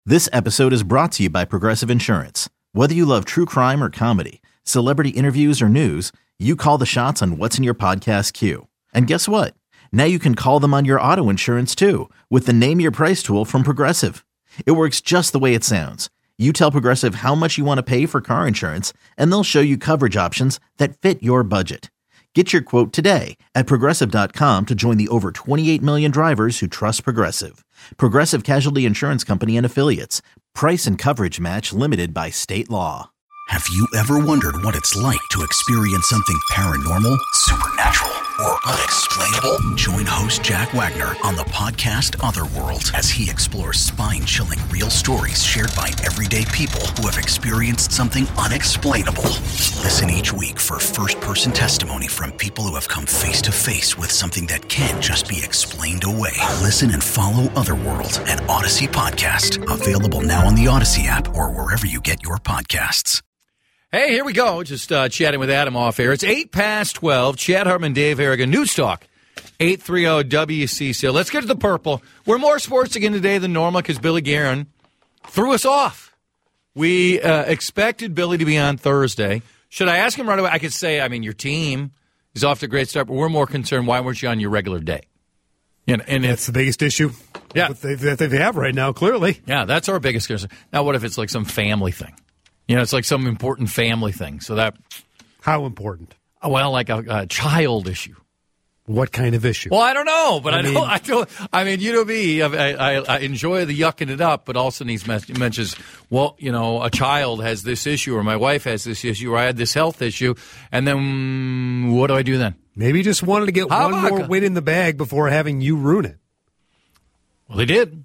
This episode is brought to you by Progressive Insurance. Whether you love true crime or comedy, celebrity interviews or news, you call the shots on what's in your podcast queue. And guess what? Now you can call them on your auto insurance too with the Name Your Price tool from Progressive. It works just the way it sounds. You tell Progressive how much you want to pay for car insurance, and they'll show you coverage options that fit your budget. Get your quote today at Progressive.com to join the over 28 million drivers who trust Progressive. Progressive Casualty Insurance Company and Affiliates. Price and coverage match limited by state law. Have you ever wondered what it's like to experience something paranormal, supernatural, or unexplainable? Join host Jack Wagner on the podcast Otherworld as he explores spine-chilling real stories shared by everyday people who have experienced something unexplainable. Listen each week for first-person testimony from people who have come face-to-face with something that can't just be explained away. Listen and follow Otherworld, an Odyssey podcast. Available now on the Odyssey app or wherever you get your podcasts. Hey, here we go. Just chatting with Adam off air. It's 8:12. Chad Hartman, Dave Harrigan. News Talk, 830 WCCO. Let's get to the purple. We're more sports again today than normal because Billy Guerin threw us off. We expected Billy to be on Thursday. Should I ask him right away? I could say, your team is off to a great start, but we're more concerned, why weren't you on your regular day? And that's the biggest issue that they have right now, clearly. Yeah, that's our biggest concern. Now, what if it's like some family thing? It's like some important family thing. So that. How important? Well, like a child issue. What kind of issue? Well, I don't know, but you know me. I enjoy the yucking it up, but also he mentions, a child has this issue, or my wife has this issue, or I had this health issue, and then what do I do then? Maybe he just wanted to get one more win in the bag before having you ruin it. Well, they did.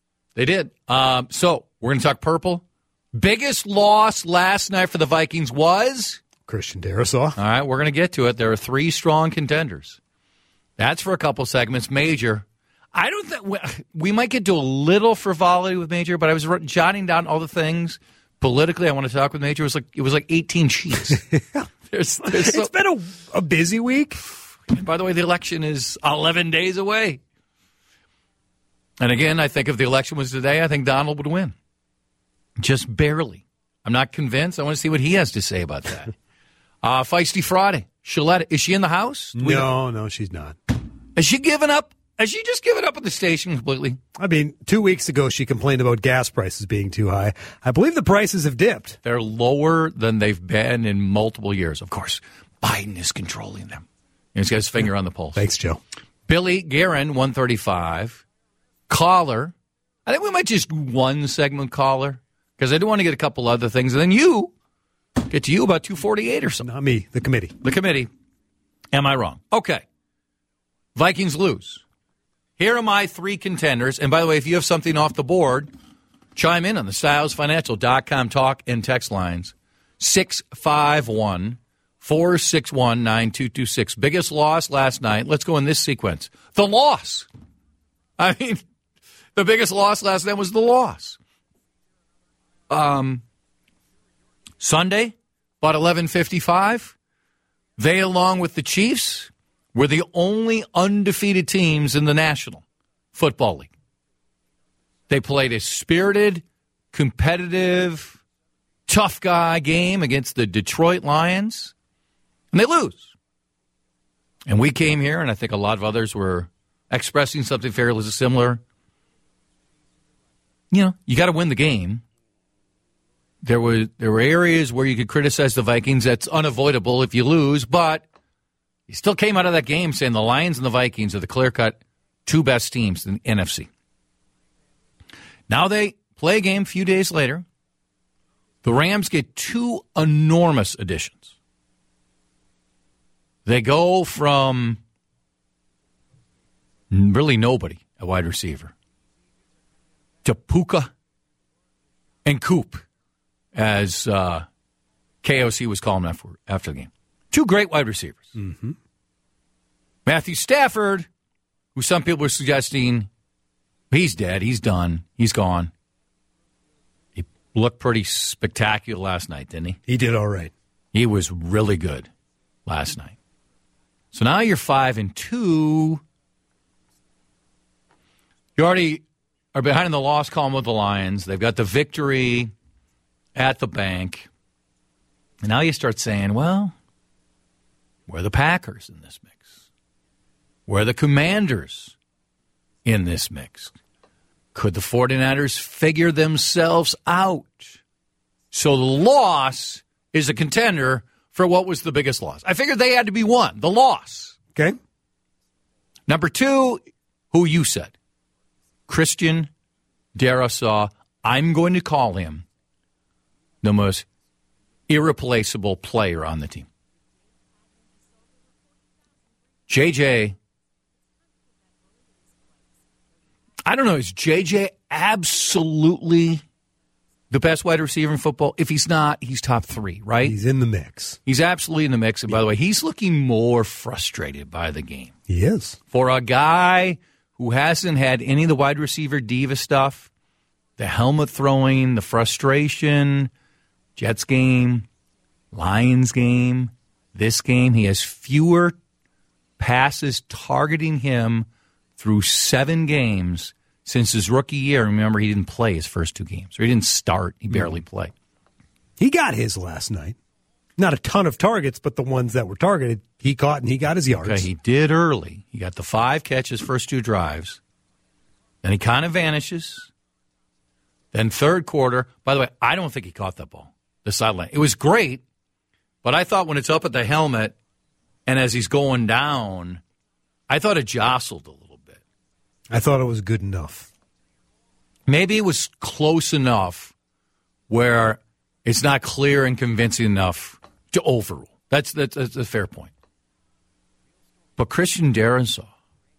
So we're going to talk purple. Biggest loss last night for the Vikings was? Christian Darrisaw. All right, we're going to get to it. There are three strong contenders. That's for a couple segments. Major. I don't think we might get to a little frivolity with Major, but I was jotting down all the things politically I want to talk with Major. It was like 18 sheets. It's been a busy week. And by the way, the election is 11 days away. And again, I think if the election was today, I think Donald would win. Just barely. I'm not convinced. I want to see what he has to say about that. Feisty Friday. Shaletta, is she in the house? No, she's not. Has she given up? Has she just given up on the station completely? 2 weeks ago, she complained about gas prices being too high. I believe the prices have dipped. They're lower than they've been in multiple years. Of course, Biden is controlling them. He's got his finger on the pulse. Thanks, Joe. Billy Guerin, 135. Caller. I think we might just do one segment caller. Because I do want to get a couple other things. And then get to you about 2:48 or something. Not me, the committee. The committee. Am I wrong? Okay. Vikings lose. Here are my three contenders. And by the way, if you have something off the board, chime in on the StylesFinancial.com talk and text lines. 651-461-9226. Biggest loss last night. Let's go in this sequence. The loss. The biggest loss last night was the loss. Sunday, about 11:55, they, along with the Chiefs, were the only undefeated teams in the National Football League. They played a spirited, competitive, tough guy game against the Detroit Lions, and they lose. And we came here, and I think a lot of others were expressing something fairly similar. You got to win the game. There were areas where you could criticize the Vikings. That's unavoidable if you lose, but you still came out of that game saying the Lions and the Vikings are the clear-cut two best teams in the NFC. Now they play a game a few days later. The Rams get two enormous additions. They go from really nobody at wide receiver to Puka and Coop, as KOC was calling after the game. Two great wide receivers. Mm-hmm. Matthew Stafford, who some people were suggesting he's dead, he's done, he's gone. He looked pretty spectacular last night, didn't he? He did all right. He was really good last night. So now you're 5-2. You already are behind in the loss column with the Lions. They've got the victory at the bank. And now you start saying, well, where are the Packers in this mix? Where are the Commanders in this mix? Could the 49ers figure themselves out? So the loss is a contender for what was the biggest loss. I figured they had to be one, the loss. Okay. Number two, who you said, Christian Darrisaw. I'm going to call him the most irreplaceable player on the team. JJ, I don't know, is JJ absolutely the best wide receiver in football? If he's not, he's top three, right? He's in the mix. He's absolutely in the mix. And by the way, he's looking more frustrated by the game. He is. For a guy who hasn't had any of the wide receiver diva stuff, the helmet throwing, the frustration, Jets game, Lions game, this game, he has fewer passes targeting him through 7 games since his rookie year. Remember, he didn't play his first 2 games. Or he didn't start. He barely played. He got his last night. Not a ton of targets, but the ones that were targeted, he caught and he got his yards. Okay, he did early. He got the 5 catches, first 2 drives. Then he kind of vanishes. Then third quarter, by the way, I don't think he caught that ball, the sideline. It was great, but I thought when it's up at the helmet and as he's going down, I thought it jostled a little bit. I thought it was good enough. Maybe it was close enough where it's not clear and convincing enough to overrule. That's a fair point. But Christian Darrisaw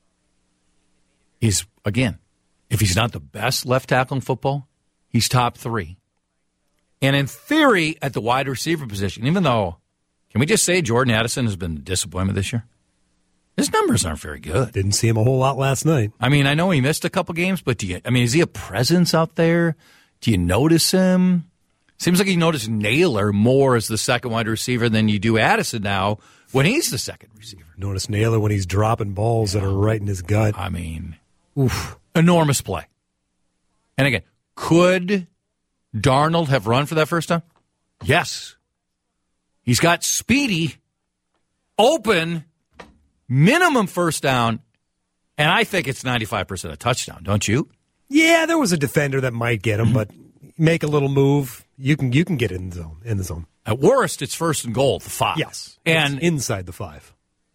is, again, if he's not the best left tackle in football, he's top 3. And in theory, at the wide receiver position, even though, can we just say Jordan Addison has been a disappointment this year? His numbers aren't very good. Didn't see him a whole lot last night. I mean, I know he missed a couple games, but is he a presence out there? Do you notice him? Seems like you notice Naylor more as the second wide receiver than you do Addison now when he's the second receiver. Notice Naylor when he's dropping balls that are right in his gut. I mean, enormous play. And again, could Darnold have run for that first time? Yes. He's got Speedy open, minimum first down, and I think it's 95% a touchdown, don't you? Yeah, there was a defender that might get him, but make a little move, you can get in the zone. At worst, it's first and goal, the 5. Yes, and it's inside the 5.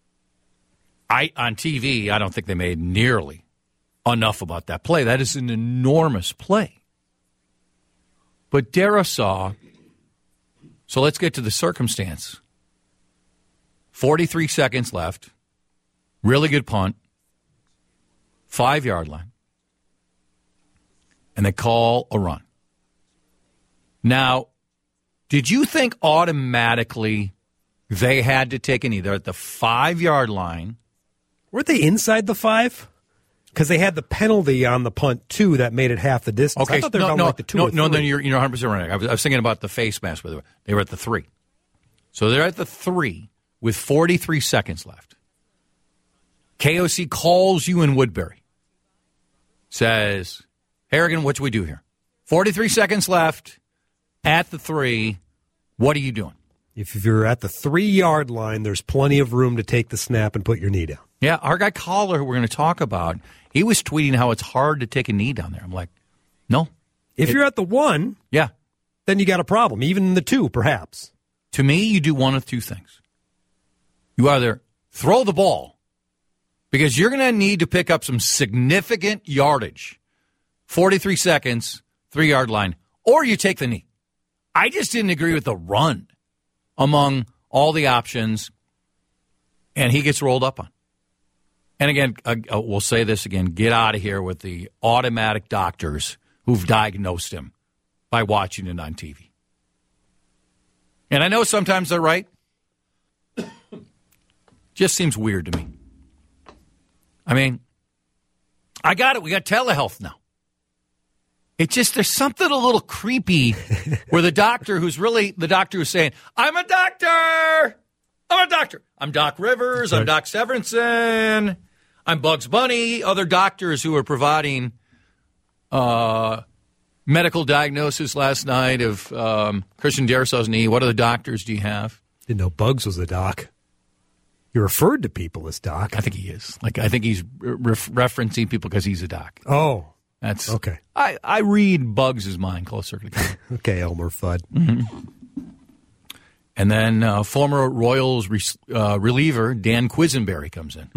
On TV, I don't think they made nearly enough about that play. That is an enormous play. But Darrisaw, so let's get to the circumstance. 43 seconds left. Really good punt. 5-yard line. And they call a run. Now, did you think automatically they had to take an either at the 5-yard line? Weren't they inside the 5? Because they had the penalty on the punt, too, that made it half the distance. Okay, I thought they were about like the 2 or 3. No, then you're 100% right. I was thinking about the face mask. They were at the 3. So they're at the 3 with 43 seconds left. KOC calls you in Woodbury. Says, Harrigan, what should we do here? 43 seconds left at the 3. What are you doing? If you're at the 3-yard line, there's plenty of room to take the snap and put your knee down. Yeah, our guy Collar, who we're going to talk about, he was tweeting how it's hard to take a knee down there. I'm like, no. If you're at the 1, yeah, then you got a problem. Even in the 2, perhaps. To me, you do one of 2 things. You either throw the ball, because you're going to need to pick up some significant yardage, 43 seconds, 3-yard line, or you take the knee. I just didn't agree with the run among all the options, and he gets rolled up on. And again, we'll say this again, get out of here with the automatic doctors who've diagnosed him by watching it on TV. And I know sometimes they're right. Just seems weird to me. I mean, I got it. We got telehealth now. It just, there's something a little creepy where the doctor who's really the doctor who's saying, I'm a doctor. I'm a doctor. I'm Doc Rivers. I'm Doc Severinsen. I'm Bugs Bunny. Other doctors who are providing medical diagnosis last night of Christian Darrisaw's knee. What other doctors do you have? Didn't know Bugs was a doc. You referred to people as doc. I think he is. I think he's referencing people because he's a doc. Oh. That's okay. I read Bugs' mind closer to the Okay, Elmer Fudd. Mm-hmm. And then former Royals reliever Dan Quisenberry comes in.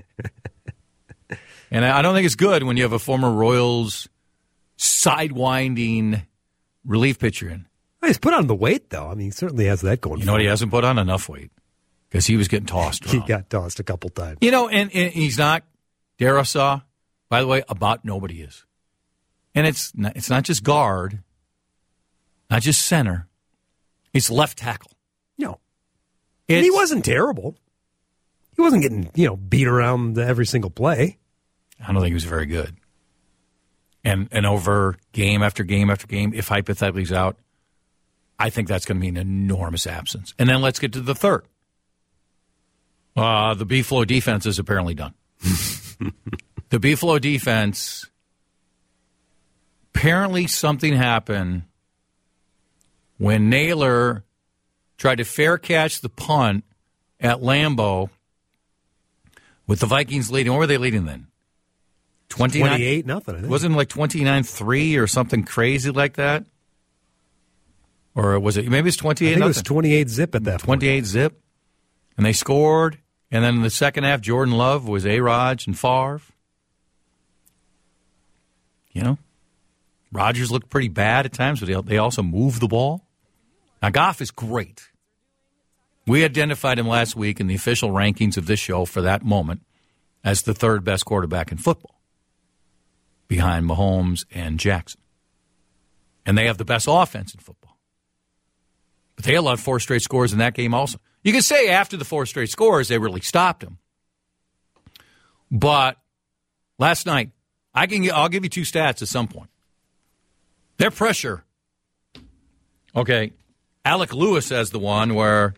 And I don't think it's good when you have a former Royals sidewinding relief pitcher in. He's put on the weight, though. I mean, he certainly has that going. You know what? He hasn't put on enough weight because he was getting tossed around. He got tossed a couple times. You know, and he's not. Darrisaw, by the way, about nobody is. And it's not just guard, not just center. It's left tackle. No. And he wasn't terrible. He wasn't getting, beat around every single play. I don't think he was very good. And over game after game after game, if hypothetically he's out, I think that's going to be an enormous absence. And then let's get to the third. The B-Flow defense is apparently done. The B-Flow defense, apparently something happened when Naylor tried to fair catch the punt at Lambeau with the Vikings leading. What were they leading then? 28-0, I think. Wasn't it like 29-3 or something crazy like that? Or was it, maybe it's 28-0? I think it was 28-zip at that point. 28-zip. And they scored. And then in the second half, Jordan Love was A-Raj and Favre. Rodgers looked pretty bad at times, but they also moved the ball. Now, Goff is great. We identified him last week in the official rankings of this show for that moment as the third best quarterback in football, behind Mahomes and Jackson. And they have the best offense in football. But they allowed 4 straight scores in that game also. You can say after the 4 straight scores, they really stopped him. But last night, I'll give you 2 stats at some point. Their pressure, okay, Alec Lewis has the one where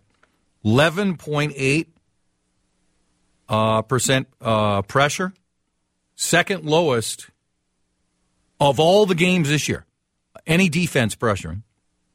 11.8% pressure, second lowest of all the games this year. Any defense pressuring.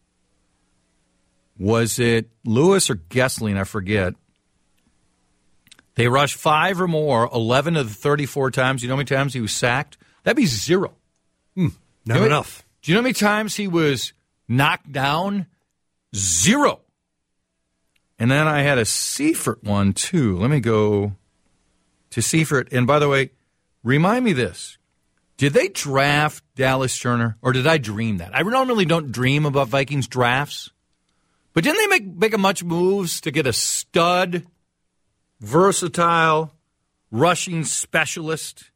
Was it Lewis or Gessling? I forget. They rushed 5 or more, 11 of the 34 times. You know how many times he was sacked? That'd be 0. Not enough. Do you know how many times he was knocked down? 0. And then I had a Seifert one, too. Let me go to Seifert. And by the way, remind me this. Did they draft Dallas Turner, or did I dream that? I normally don't dream about Vikings drafts. But didn't they make a bunch of moves to get a stud, versatile, rushing specialist,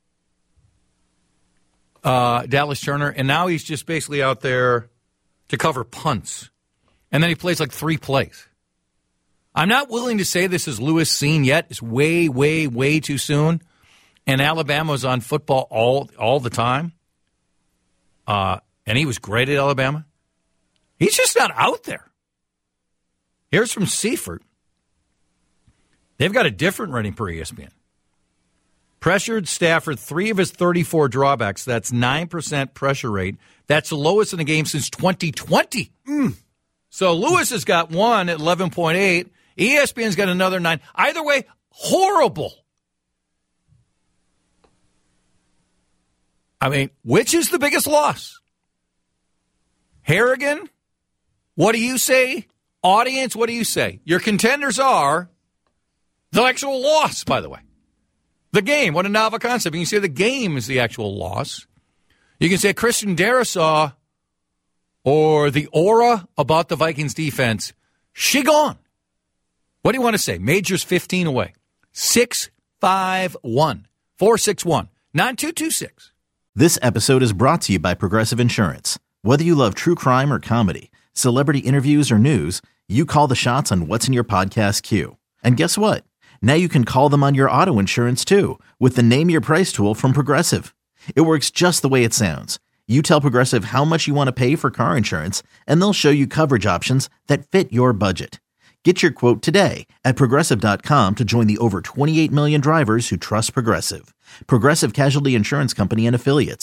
Dallas Turner? And now he's just basically out there to cover punts. And then he plays like 3 plays. I'm not willing to say this is Lewis seen yet. It's way, way, way too soon. And Alabama's on football all the time. And he was great at Alabama. He's just not out there. Here's from Seifert. They've got a different rating per ESPN. Pressured Stafford 3 of his 34 drawbacks. That's 9% pressure rate. That's the lowest in the game since 2020. So Lewis has got one at 11.8. ESPN's got another 9. Either way, horrible. I mean, which is the biggest loss? Harrigan? What do you say? Audience, what do you say? Your contenders are the actual loss, by the way. The game, what a novel concept. You can say the game is the actual loss. You can say Christian Darrisaw or the aura about the Vikings defense. She gone. What do you want to say? Majors 15 away. 651-461-9226. This episode is brought to you by Progressive Insurance. Whether you love true crime or comedy, celebrity interviews or news, you call the shots on what's in your podcast queue. And guess what? Now you can call them on your auto insurance too with the Name Your Price tool from Progressive. It works just the way it sounds. You tell Progressive how much you want to pay for car insurance, and they'll show you coverage options that fit your budget. Get your quote today at Progressive.com to join the over 28 million drivers who trust Progressive. Progressive Casualty Insurance Company and Affiliates.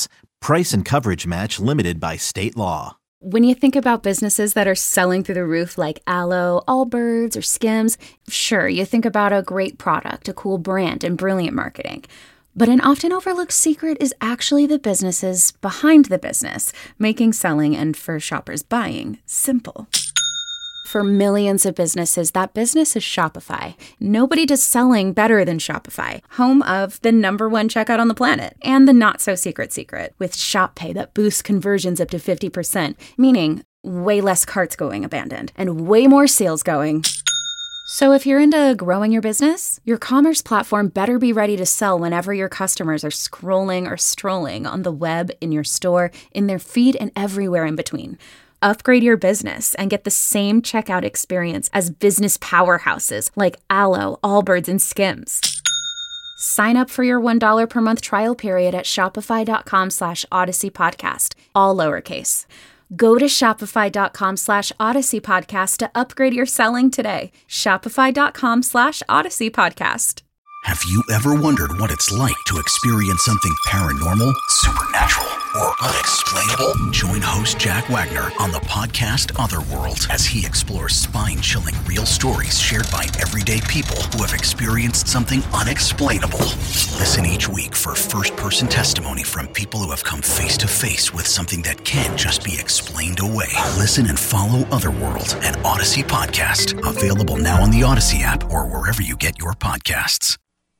Price and coverage match limited by state law. When you think about businesses that are selling through the roof like Aloe, Allbirds, or Skims, sure, you think about a great product, a cool brand, and brilliant marketing. But an often overlooked secret is actually the businesses behind the business, making selling and for shoppers buying simple. For millions of businesses, that business is Shopify. Nobody does selling better than Shopify, home of the #1 checkout on the planet and the not-so-secret secret with Shop Pay that boosts conversions up to 50%, meaning way less carts going abandoned and way more sales going. So if you're into growing your business, your commerce platform better be ready to sell whenever your customers are scrolling or strolling on the web, in your store, in their feed, and everywhere in between. Upgrade your business and get the same checkout experience as business powerhouses like Aloe, Allbirds, and Skims. Sign up for your $1 per month trial period at shopify.com/Odyssey Podcast, all lowercase. Go to shopify.com/Odyssey Podcast to upgrade your selling today. Shopify.com/Odyssey Podcast. Have you ever wondered what it's like to experience something paranormal, supernatural, or unexplainable? Join host Jack Wagner on the podcast Otherworld as he explores spine-chilling real stories shared by everyday people who have experienced something unexplainable. Listen each week for first-person testimony from people who have come face-to-face with something that can't just be explained away. Listen and follow Otherworld, an Odyssey podcast. Available now on the Odyssey app or wherever you get your podcasts.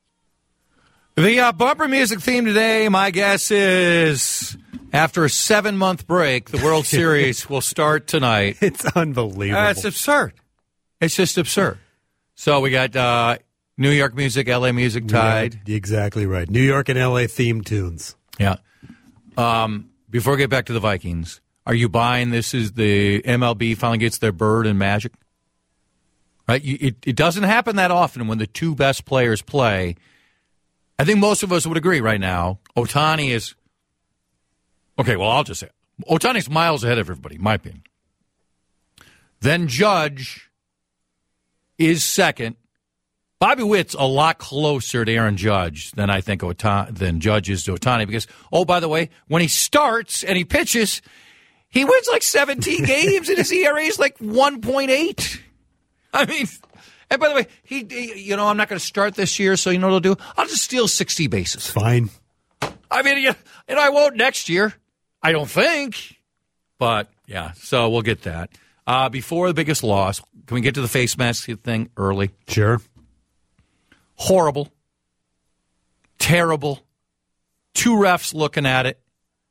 The bumper music theme today, my guess is, after a 7-month break, the World Series will start tonight. It's unbelievable. It's absurd. It's just absurd. So we got New York music, L.A. music tied. Yeah, exactly right. New York and L.A. theme tunes. Yeah. Before we get back to the Vikings, are you buying this as the MLB finally gets their bird and magic? Right? It doesn't happen that often when the two best players play. I think most of us would agree right now. Ohtani is, okay, well, I'll just say it. Ohtani's miles ahead of everybody, in my opinion. Then Judge is second. Bobby Witt's a lot closer to Aaron Judge than I think than Judge is to Ohtani because, oh, by the way, when he starts and he pitches, he wins like 17 games and his ERA is like 1.8. I mean... And by the way, I'm not going to start this year, so you know what I'll do? I'll just steal 60 bases. Fine. I mean, I won't next year. I don't think. But, yeah, so we'll get that. Before the biggest loss, can we get to the face mask thing early? Sure. Horrible. Terrible. 2 refs looking at it.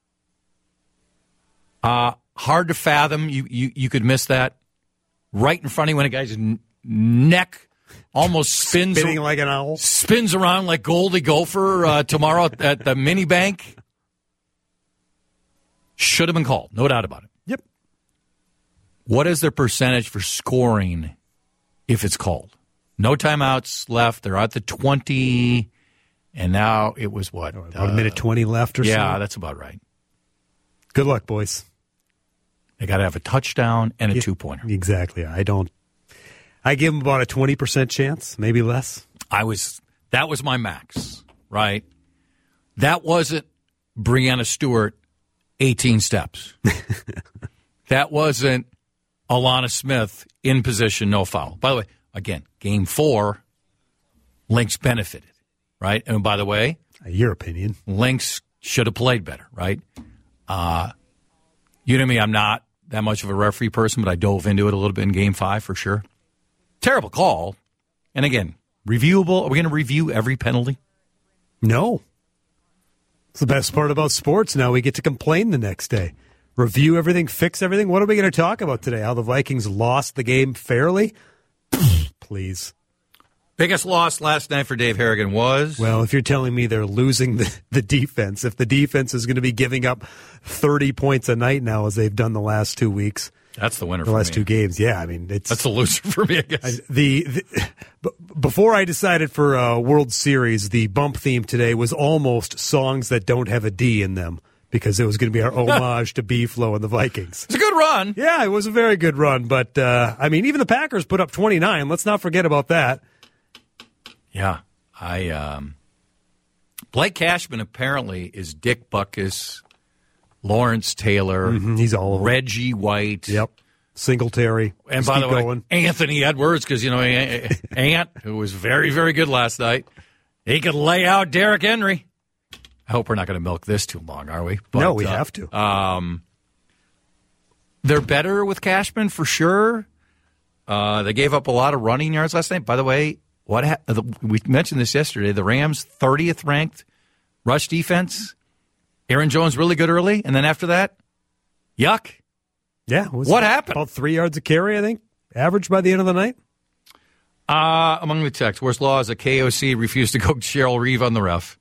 Hard to fathom. You could miss that. Right in front of you when a guy's neck almost spinning like an owl. Spins around like Goldie Gopher tomorrow at the mini bank. Should have been called, no doubt about it. Yep. What is their percentage for scoring if it's called? No timeouts left. They're at the 20, and now it was what? About a minute 20 left or so? Yeah, that's about right. Good luck, boys. They got to have a touchdown and a 2-pointer. Exactly. I give them about a 20% chance, maybe less. That was my max, right? That wasn't Breanna Stewart, 18 steps. That wasn't Alana Smith in position, no foul. By the way, again, game 4, Lynx benefited, right? And by the way, your opinion, Lynx should have played better, right? You know me, I'm not that much of a referee person, but I dove into it a little bit in game 5 for sure. Terrible call. And again, reviewable. Are we going to review every penalty? No. It's the best part about sports. Now we get to complain the next day. Review everything, fix everything. What are we going to talk about today? How the Vikings lost the game fairly? Please. Biggest loss last night for Dave Harrigan was? Well, if you're telling me they're losing the defense, if the defense is going to be giving up 30 points a night now as they've done the last 2 weeks. That's the winner for me. The last 2 games, yeah. I mean, that's the loser for me, I guess. Before I decided for World Series, the bump theme today was almost songs that don't have a D in them because it was going to be our homage to B-Flow and the Vikings. It's a good run. Yeah, it was a very good run. But, I mean, even the Packers put up 29. Let's not forget about that. Yeah. Blake Cashman apparently is Dick Butkus Lawrence Taylor. He's all over. Reggie White. Yep. Singletary. And by the way, Anthony Edwards, because, Ant, who was very, very good last night, he could lay out Derrick Henry. I hope we're not going to milk this too long, are we? But, no, we have to. They're better with Cashman for sure. They gave up a lot of running yards last night. By the way, we mentioned this yesterday. The Rams, 30th ranked rush defense. Aaron Jones really good early, and then after that, yuck. Yeah. What happened? About 3 yards a carry, I think, average by the end of the night. Among the texts, worst law is a KOC refused to go Cheryl Reeve on the ref.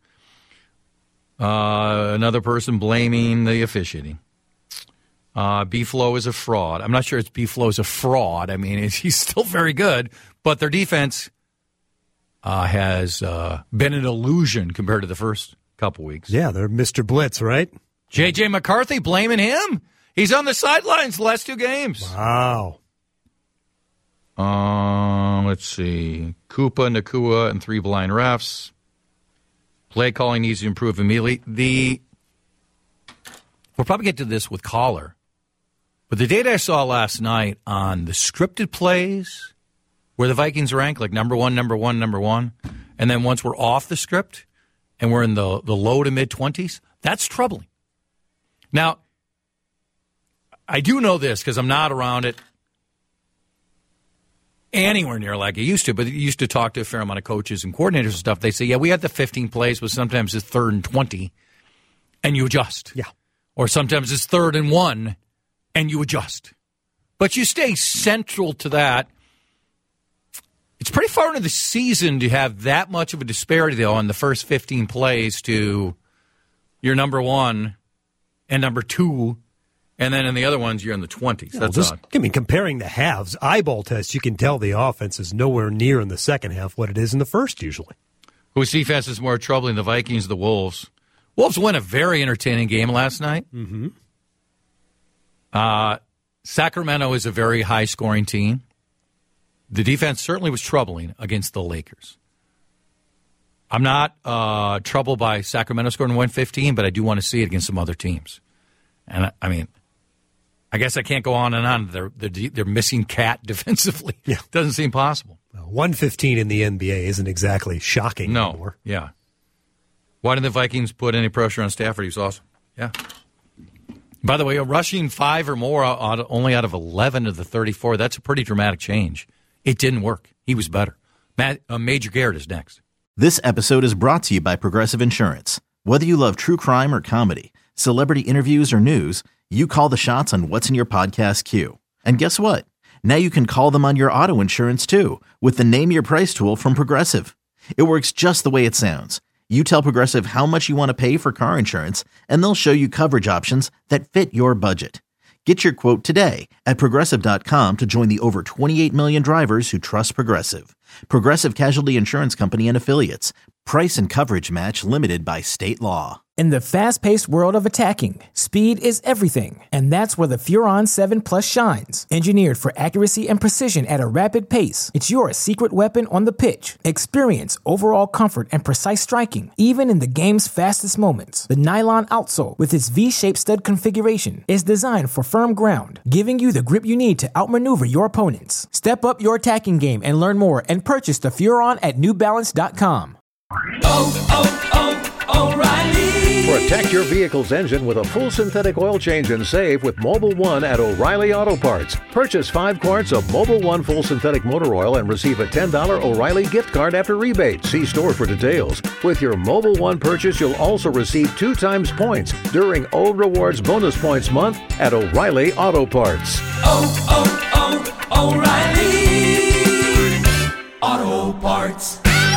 Another person blaming the officiating. B-Flow is a fraud. I'm not sure it's B-Flow is a fraud. I mean, he's still very good, but their defense has been an illusion compared to the first couple weeks. Yeah, they're Mr. Blitz, right? J.J. McCarthy blaming him. He's on the sidelines the last 2 games. Wow. Let's see. Koopa, Nakua, and 3 blind refs. Play calling needs to improve immediately. We'll probably get to this with Collar. But the data I saw last night on the scripted plays where the Vikings rank, like number one, and then once we're off the script and we're in the low to mid-20s, that's troubling. Now, I do know this because I'm not around it anywhere near like I used to, but I used to talk to a fair amount of coaches and coordinators and stuff. They say, yeah, we had the 15 plays, but sometimes it's 3rd and 20, and you adjust. Yeah. Or sometimes it's 3rd and 1, and you adjust. But you stay central to that. It's pretty far into the season to have that much of a disparity, though, on the first 15 plays to your number 1 and number 2, and then in the other ones, you're in the 20s. That's odd. I mean, comparing the halves, eyeball test, you can tell the offense is nowhere near in the second half what it is in the first, usually. Whose defense is more troubling, the Vikings or the Wolves? Wolves won a very entertaining game last night. Mm-hmm. Sacramento is a very high-scoring team. The defense certainly was troubling against the Lakers. I'm not troubled by Sacramento scoring 115, but I do want to see it against some other teams. And, I guess I can't go on and on. They're missing Cat defensively. Yeah. Doesn't seem possible. 115 in the NBA isn't exactly shocking anymore. Yeah. Why didn't the Vikings put any pressure on Stafford? He was awesome. Yeah. By the way, rushing 5 or more only out of 11 of the 34, that's a pretty dramatic change. It didn't work. He was better. Major Garrett is next. This episode is brought to you by Progressive Insurance. Whether you love true crime or comedy, celebrity interviews or news, you call the shots on what's in your podcast queue. And guess what? Now you can call them on your auto insurance too with the Name Your Price tool from Progressive. It works just the way it sounds. You tell Progressive how much you want to pay for car insurance, and they'll show you coverage options that fit your budget. Get your quote today at Progressive.com to join the over 28 million drivers who trust Progressive. Progressive Casualty Insurance Company and Affiliates. Price and coverage match limited by state law. In the fast-paced world of attacking, speed is everything, and that's where the Furon 7 Plus shines. Engineered for accuracy and precision at a rapid pace, it's your secret weapon on the pitch. Experience overall comfort and precise striking, even in the game's fastest moments. The nylon outsole, with its V-shaped stud configuration, is designed for firm ground, giving you the grip you need to outmaneuver your opponents. Step up your attacking game and learn more and purchase the Furon at NewBalance.com. O'Reilly. Protect your vehicle's engine with a full synthetic oil change and save with Mobil 1 at O'Reilly Auto Parts. Purchase 5 quarts of Mobil 1 full synthetic motor oil and receive a $10 O'Reilly gift card after rebate. See store for details. With your Mobil 1 purchase, you'll also receive 2 times points during O Rewards Bonus Points Month at O'Reilly Auto Parts. O'Reilly Auto Parts.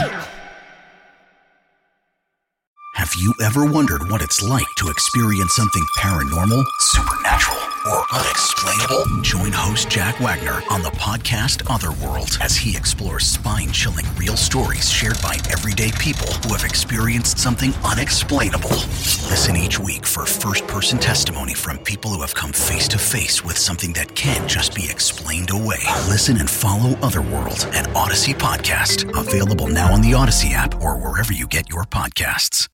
Have you ever wondered what it's like to experience something paranormal, supernatural, or unexplainable? Join host Jack Wagner on the podcast Otherworld as he explores spine-chilling real stories shared by everyday people who have experienced something unexplainable. Listen each week for first-person testimony from people who have come face-to-face with something that can't just be explained away. Listen and follow Otherworld, an Odyssey podcast. Available now on the Odyssey app or wherever you get your podcasts.